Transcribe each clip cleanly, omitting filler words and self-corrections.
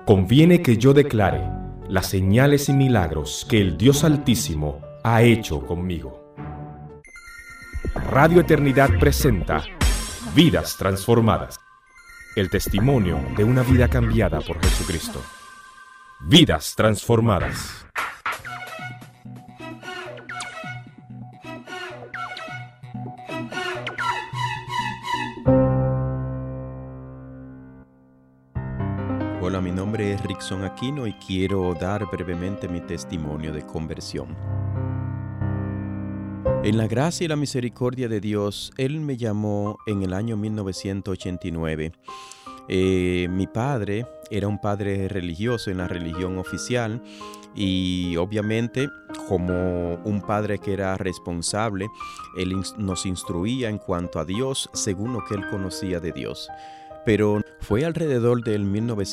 conviene que yo declare las señales y milagros que el Dios Altísimo ha hecho conmigo. Radio Eternidad presenta Vidas Transformadas, el testimonio de una vida cambiada por Jesucristo. Vidas Transformadas. Hola, mi nombre es Rickson Aquino y quiero dar brevemente mi testimonio de conversión. En la gracia y la misericordia de Dios, Él me llamó en el año 1989. Mi padre era un padre religioso en la religión oficial y obviamente como un padre que era responsable, Él nos instruía en cuanto a Dios según lo que Él conocía de Dios. Pero fue alrededor del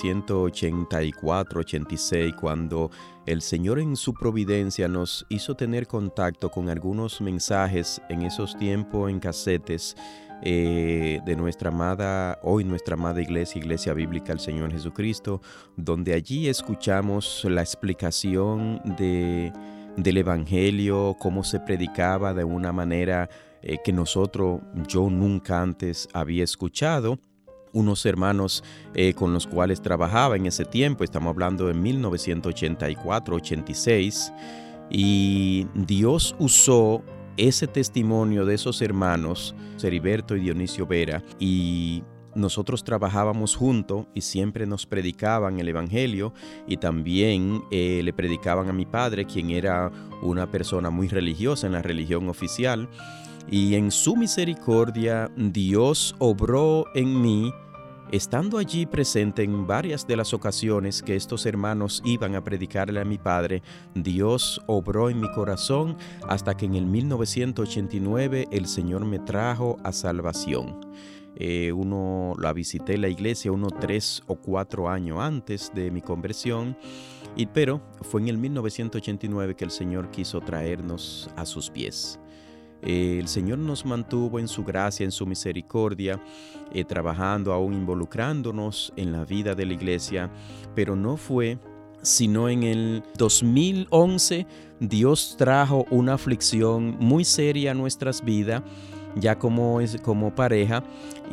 1984-86 cuando el Señor en su providencia nos hizo tener contacto con algunos mensajes en esos tiempos en casetes de nuestra amada Iglesia Bíblica del Señor Jesucristo, donde allí escuchamos la explicación del Evangelio, cómo se predicaba de una manera que yo nunca antes había escuchado. Unos hermanos con los cuales trabajaba en ese tiempo, estamos hablando de 1984-86, y Dios usó ese testimonio de esos hermanos, Heriberto y Dionisio Vera, y nosotros trabajábamos juntos y siempre nos predicaban el Evangelio y también le predicaban a mi padre, quien era una persona muy religiosa en la religión oficial. Y en su misericordia, Dios obró en mí, estando allí presente en varias de las ocasiones que estos hermanos iban a predicarle a mi padre. Dios obró en mi corazón hasta que en el 1989 el Señor me trajo a salvación. La visité la iglesia 3 o 4 años antes de mi conversión, pero fue en el 1989 que el Señor quiso traernos a sus pies. El Señor nos mantuvo en su gracia, en su misericordia, trabajando, aún involucrándonos en la vida de la iglesia, pero no fue sino en el 2011 Dios trajo una aflicción muy seria a nuestras vidas, ya como pareja,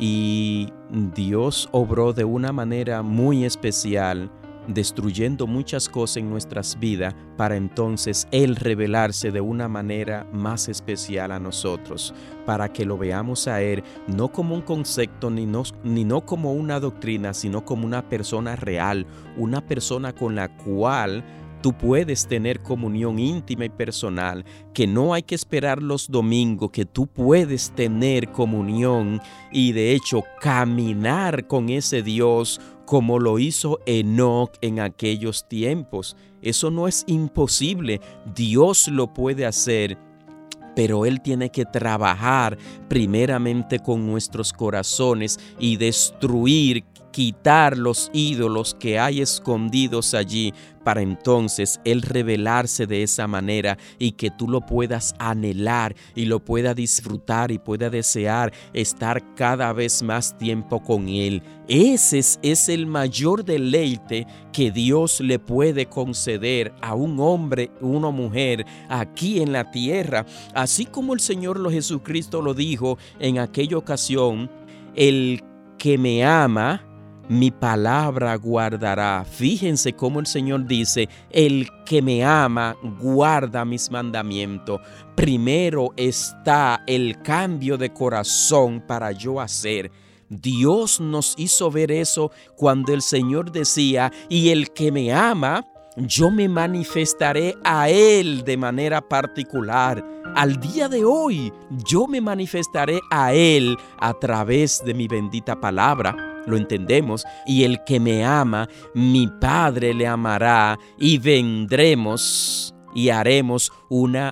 y Dios obró de una manera muy especial, destruyendo muchas cosas en nuestras vidas para entonces Él revelarse de una manera más especial a nosotros, para que lo veamos a Él no como un concepto ni no como una doctrina, sino como una persona real, una persona con la cual tú puedes tener comunión íntima y personal, que no hay que esperar los domingos, que tú puedes tener comunión y de hecho caminar con ese Dios como lo hizo Enoc en aquellos tiempos. Eso no es imposible, Dios lo puede hacer. Pero Él tiene que trabajar primeramente con nuestros corazones y destruir, quitar los ídolos que hay escondidos allí, para entonces Él revelarse de esa manera y que tú lo puedas anhelar y lo puedas disfrutar y puedas desear estar cada vez más tiempo con Él. Ese es el mayor deleite que Dios le puede conceder a un hombre, una mujer aquí en la tierra, así como el Señor Jesucristo lo dijo en aquella ocasión: el que me ama, mi palabra guardará. Fíjense cómo el Señor dice: el que me ama guarda mis mandamientos. Primero está el cambio de corazón para yo hacer. Dios nos hizo ver eso cuando el Señor decía: y el que me ama, yo me manifestaré a Él de manera particular. Al día de hoy, yo me manifestaré a Él a través de mi bendita palabra. Lo entendemos. Y el que me ama, mi Padre le amará, y vendremos y haremos una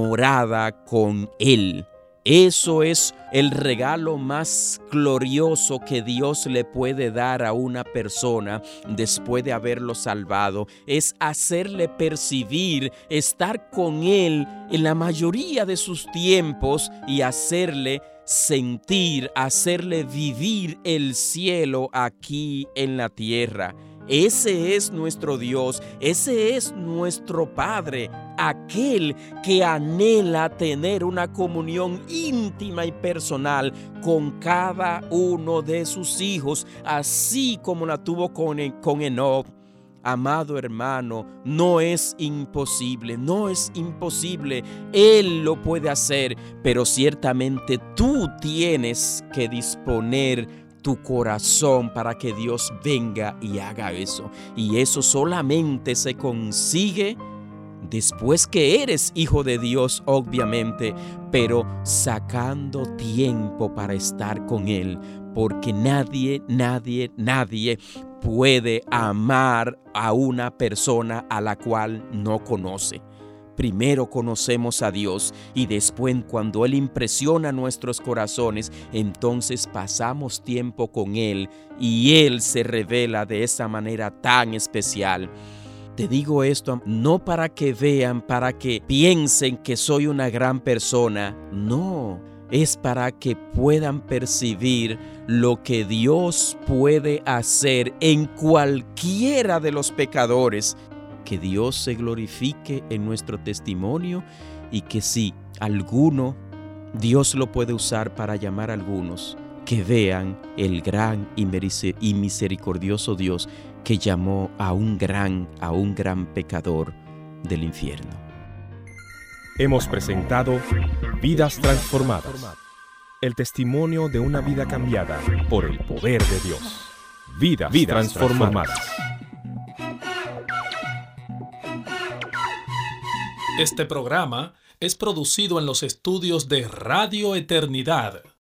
morada con Él. Eso es el regalo más glorioso que Dios le puede dar a una persona después de haberlo salvado. Es hacerle percibir, estar con Él en la mayoría de sus tiempos y hacerle sentir, hacerle vivir el cielo aquí en la tierra. Ese es nuestro Dios, ese es nuestro Padre, aquel que anhela tener una comunión íntima y personal con cada uno de sus hijos, así como la tuvo con Enoc. Amado hermano, no es imposible, Él lo puede hacer, pero ciertamente tú tienes que disponer tu corazón para que Dios venga y haga eso. Y eso solamente se consigue después que eres hijo de Dios, obviamente, pero sacando tiempo para estar con Él, porque nadie puede amar a una persona a la cual no conoce. Primero conocemos a Dios y después, cuando Él impresiona nuestros corazones, entonces pasamos tiempo con Él y Él se revela de esa manera tan especial. Te digo esto no para que vean, para que piensen que soy una gran persona. No, es para que puedan percibir lo que Dios puede hacer en cualquiera de los pecadores. Que Dios se glorifique en nuestro testimonio y que si alguno, Dios lo puede usar para llamar a algunos, que vean el gran y misericordioso Dios que llamó a un gran pecador del infierno. Hemos presentado Vidas Transformadas, el testimonio de una vida cambiada por el poder de Dios. Vidas transformadas. Este programa es producido en los estudios de Radio Eternidad.